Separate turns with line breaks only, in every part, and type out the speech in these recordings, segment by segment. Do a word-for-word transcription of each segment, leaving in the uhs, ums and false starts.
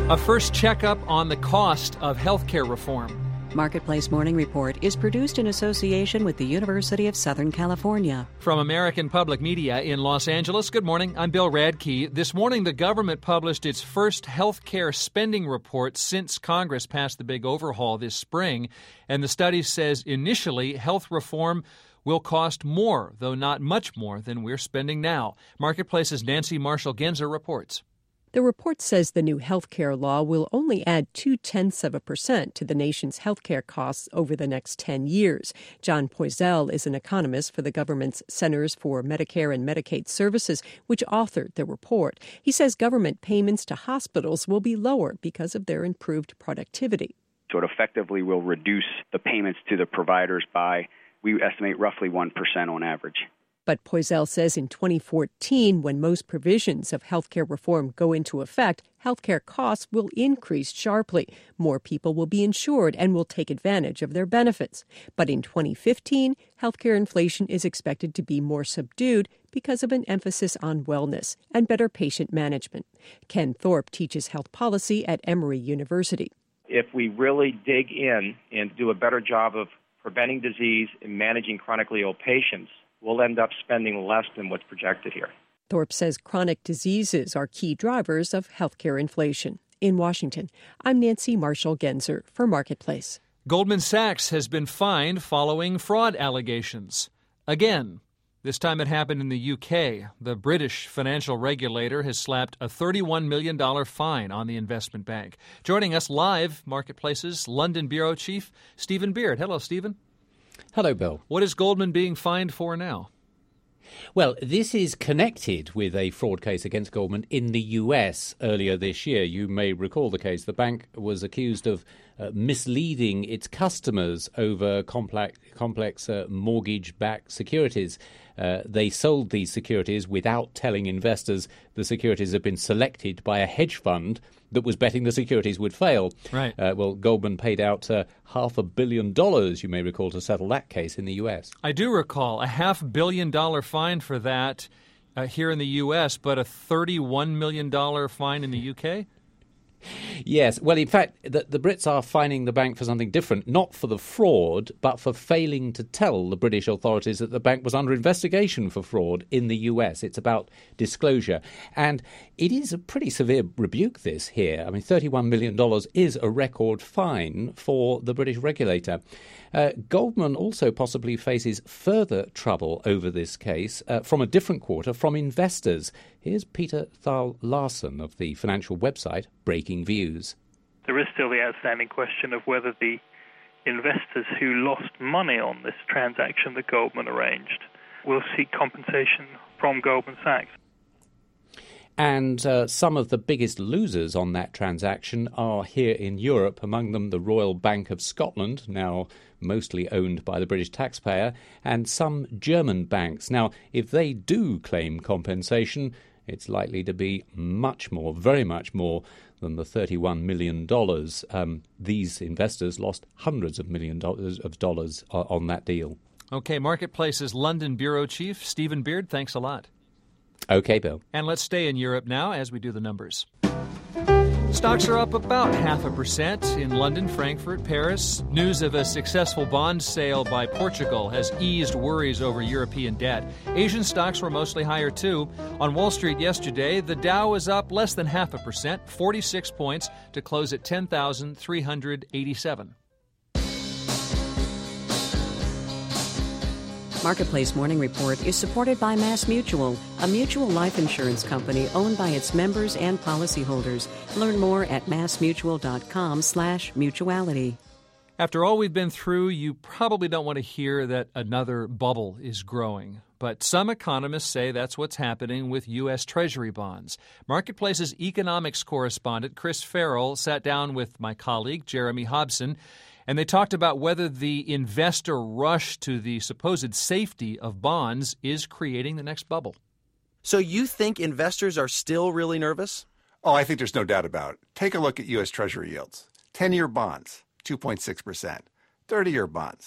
A first checkup on the cost of healthcare reform.
Marketplace Morning Report is produced in association with the University of Southern California.
From American Public Media in Los Angeles, good morning. I'm Bill Radke. This morning, the government published its first healthcare spending report since Congress passed the big overhaul this spring. And the study says initially health reform will cost more, though not much more, than we're spending now. Marketplace's Nancy Marshall-Genzer reports.
The report says the new health care law will only add two-tenths of a percent to the nation's health care costs over the next ten years. John Poisel is an economist for the government's Centers for Medicare and Medicaid Services, which authored the report. He says government payments to hospitals will be lower because of their improved productivity.
So it effectively will reduce the payments to the providers by, we estimate, roughly one percent on average.
But Poisel says in twenty fourteen, when most provisions of healthcare reform go into effect, healthcare costs will increase sharply. More people will be insured and will take advantage of their benefits. But in twenty fifteen, healthcare inflation is expected to be more subdued because of an emphasis on wellness and better patient management. Ken Thorpe teaches health policy at Emory University.
If we really dig in and do a better job of preventing disease and managing chronically ill patients, we'll end up spending less than what's projected here.
Thorpe says chronic diseases are key drivers of healthcare inflation. In Washington, I'm Nancy Marshall-Genzer for Marketplace.
Goldman Sachs has been fined following fraud allegations. Again, this time it happened in the U K. The British financial regulator has slapped a thirty-one million dollars fine on the investment bank. Joining us live, Marketplace's London Bureau Chief, Stephen Beard. Hello, Stephen.
Hello, Bill.
What is Goldman being fined for now?
Well, this is connected with a fraud case against Goldman in the U S earlier this year. You may recall the case. The bank was accused of uh, misleading its customers over complex, complex uh, mortgage-backed securities. Uh, they sold these securities without telling investors the securities had been selected by a hedge fund that was betting the securities would fail.
Right.
Uh, well, Goldman paid out uh, half a billion dollars, you may recall, to settle that case in the U S.
I do recall a half billion dollar fine for that uh, here in the U S, but a thirty-one million dollars fine in the U K?
Yes. Well, in fact, the, the Brits are fining the bank for something different, not for the fraud, but for failing to tell the British authorities that the bank was under investigation for fraud in the U S. It's about disclosure. And it is a pretty severe rebuke, this here. I mean, thirty-one million dollars is a record fine for the British regulator. Uh, Goldman also possibly faces further trouble over this case uh, from a different quarter, from investors. Here's Peter Thal Larsen of the financial website Breaking Views.
There is still the outstanding question of whether the investors who lost money on this transaction that Goldman arranged will seek compensation from Goldman Sachs.
And uh, some of the biggest losers on that transaction are here in Europe, among them the Royal Bank of Scotland, now mostly owned by the British taxpayer, and some German banks. Now, if they do claim compensation, it's likely to be much more, very much more than the thirty-one million dollars. Um, these investors lost hundreds of million dollars of dollars uh, on that deal.
Okay, Marketplace's London Bureau Chief, Stephen Beard, thanks a lot.
Okay, Bill.
And let's stay in Europe now as we do the numbers. Stocks are up about half a percent in London, Frankfurt, Paris. News of a successful bond sale by Portugal has eased worries over European debt. Asian stocks were mostly higher, too. On Wall Street yesterday, the Dow was up less than half a percent, forty-six points, to close at ten thousand three hundred eighty-seven.
Marketplace Morning Report is supported by Mass Mutual, a mutual life insurance company owned by its members and policyholders. Learn more at massmutual.com slash mutuality.
After all we've been through, you probably don't want to hear that another bubble is growing. But some economists say that's what's happening with U S. Treasury bonds. Marketplace's economics correspondent Chris Farrell sat down with my colleague Jeremy Hobson, and they talked about whether the investor rush to the supposed safety of bonds is creating the next bubble.
So you think investors are still really nervous?
Oh, I think there's no doubt about it. Take a look at U S. Treasury yields. ten-year bonds, two point six percent. thirty-year bonds,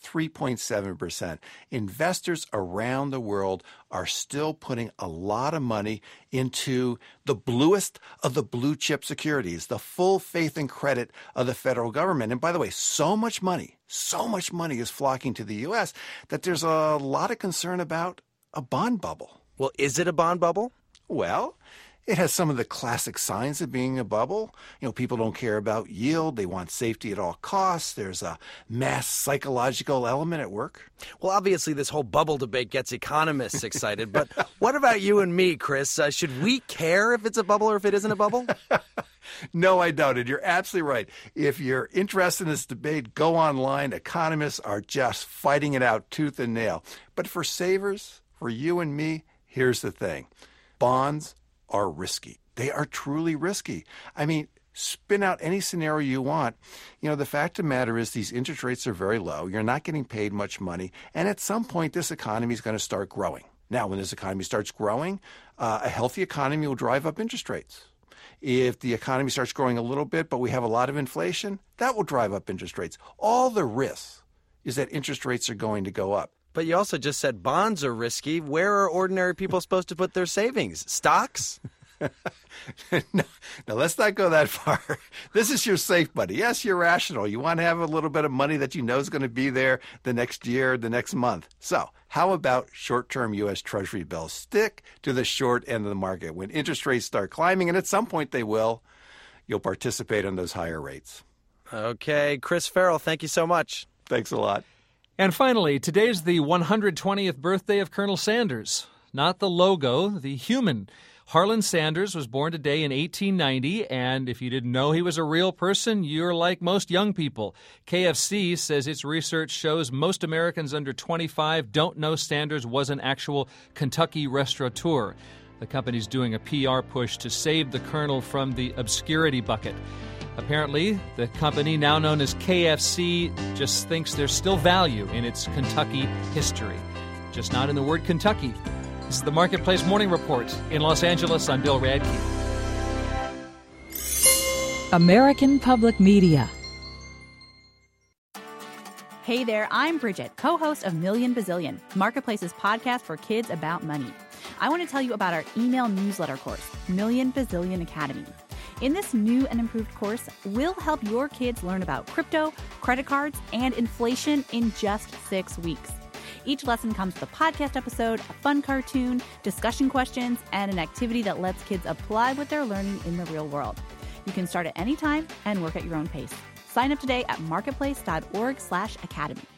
three point seven percent. Investors around the world are still putting a lot of money into the bluest of the blue chip securities, the full faith and credit of the federal government. And by the way, so much money, so much money is flocking to the U S that there's a lot of concern about a bond bubble.
Well, is it a bond bubble?
Well, it has some of the classic signs of being a bubble. You know, people don't care about yield. They want safety at all costs. There's a mass psychological element at work.
Well, obviously, this whole bubble debate gets economists excited. But what about you and me, Chris? Uh, should we care if it's a bubble or if it isn't a bubble?
No, I don't. And you're absolutely right. If you're interested in this debate, go online. Economists are just fighting it out tooth and nail. But for savers, for you and me, here's the thing. Bonds are risky. They are truly risky. I mean, spin out any scenario you want. You know, the fact of the matter is these interest rates are very low. You're not getting paid much money. And at some point, this economy is going to start growing. Now, when this economy starts growing, uh, a healthy economy will drive up interest rates. If the economy starts growing a little bit, but we have a lot of inflation, that will drive up interest rates. All the risk is that interest rates are going to go up.
But you also just said bonds are risky. Where are ordinary people supposed to put their savings? Stocks?
no, no, let's not go that far. This is your safe money. Yes, you're rational. You want to have a little bit of money that you know is going to be there the next year, the next month. So how about short-term U S Treasury bills? Stick to the short end of the market. When interest rates start climbing, and at some point they will, you'll participate in those higher rates.
Okay. Chris Farrell, thank you so much.
Thanks a lot.
And finally, today's the one hundred twentieth birthday of Colonel Sanders. Not the logo, the human. Harlan Sanders was born today in eighteen ninety, and if you didn't know he was a real person, you're like most young people. K F C says its research shows most Americans under twenty-five don't know Sanders was an actual Kentucky restaurateur. The company's doing a P R push to save the Colonel from the obscurity bucket. Apparently, the company, now known as K F C, just thinks there's still value in its Kentucky history. Just not in the word Kentucky. This is the Marketplace Morning Report. In Los Angeles, I'm Bill Radke.
American Public Media.
Hey there, I'm Bridget, co-host of Million Bazillion, Marketplace's podcast for kids about money. I want to tell you about our email newsletter course, Million Bazillion Academy. In this new and improved course, we'll help your kids learn about crypto, credit cards, and inflation in just six weeks. Each lesson comes with a podcast episode, a fun cartoon, discussion questions, and an activity that lets kids apply what they're learning in the real world. You can start at any time and work at your own pace. Sign up today at marketplace.org slash academy.